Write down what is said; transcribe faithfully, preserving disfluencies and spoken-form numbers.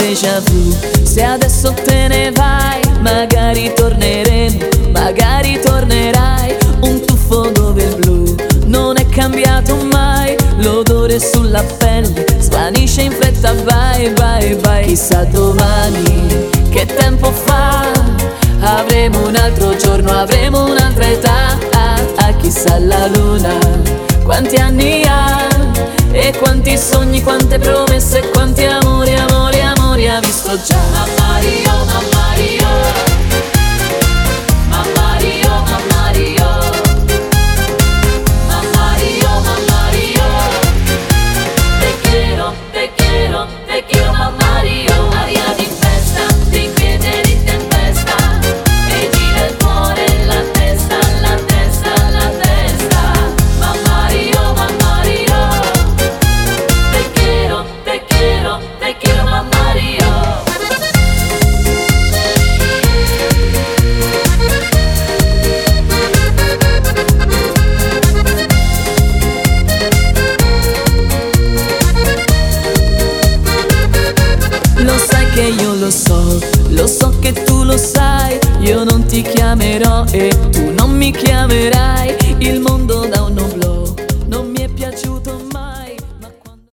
déjà vu. Se adesso te ne vai, magari torneremo, magari tornerai. Un tuffo dove il blu non è cambiato mai, l'odore sulla pelle svanisce in fretta, vai, vai, vai. Chissà domani che tempo fa, avremo un altro giorno, avremo un'altra età. Ah, ah, chissà la luna quanti anni ha, e quanti sogni, quante promesse, quanti amori, amori, amori ha visto già. Mamma Rio, mamma Rio, mamma Rio, mamma Rio, mamma Rio, mamma Rio, te quiero, te quiero, te quiero mamma Rio. Aria di festa, di quiete, di tempesta, e gira il cuore, la testa, la testa, la testa. Mamma Rio, mamma Rio, te quiero, te quiero, te quiero mamma Rio. Lo sai che io lo so, lo so che tu lo sai. Io non ti chiamerò e tu non mi chiamerai. Il mondo